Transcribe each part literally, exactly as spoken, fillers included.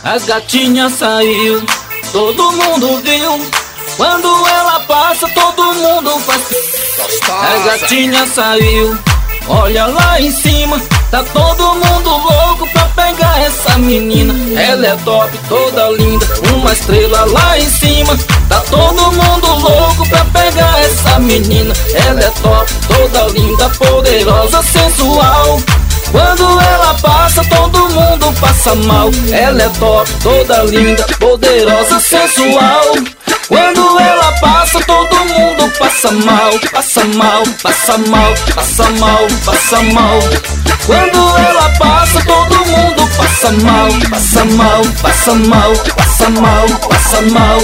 As gatinhas saiu, todo mundo viu. Quando ela passa, todo mundo faz. As gatinhas saiu, olha lá em cima. Tá todo mundo louco pra pegar essa menina. Ela é top, toda linda, uma estrela lá em cima. Tá todo mundo louco pra pegar essa menina. Ela é top, toda linda, poderosa, sensual. Quando ela passa, todo mundo passa mal. Ela é top, toda linda, poderosa, sensual. Quando ela passa, todo mundo passa mal. Passa mal, passa mal, passa mal, passa mal. Quando ela passa, todo mundo passa mal. Passa mal, passa mal, passa mal, passa mal.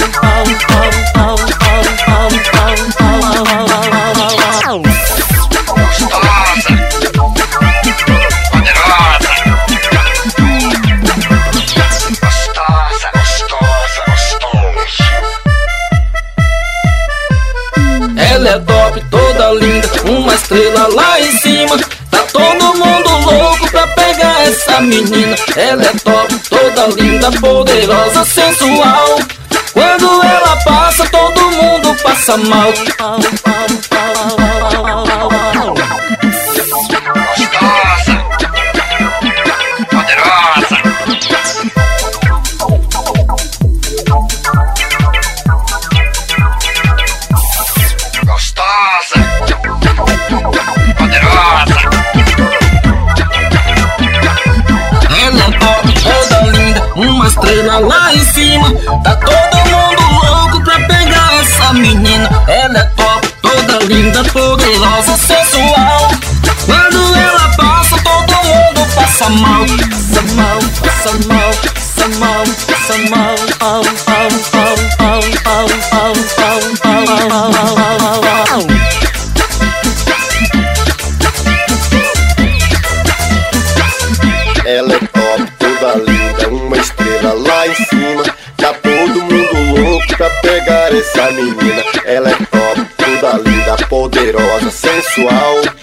Ela é top, toda linda, uma estrela lá em cima. Tá todo mundo louco pra pegar essa menina. Ela é top, toda linda, poderosa, sensual. Quando ela passa, todo mundo passa mal. Uma estrela lá em cima. Tá todo mundo louco pra pegar essa menina. Ela é top, toda linda, poderosa, sensual. Quando ela passa, todo mundo passa mal. Passa mal, passa mal, passa mal, passa mal. Au, au, au, au, au, au, au, au, au. Ela é top, toda linda, uma estrela lá em cima. Tá todo mundo louco pra pegar essa menina. Ela é top, toda linda, poderosa, sensual.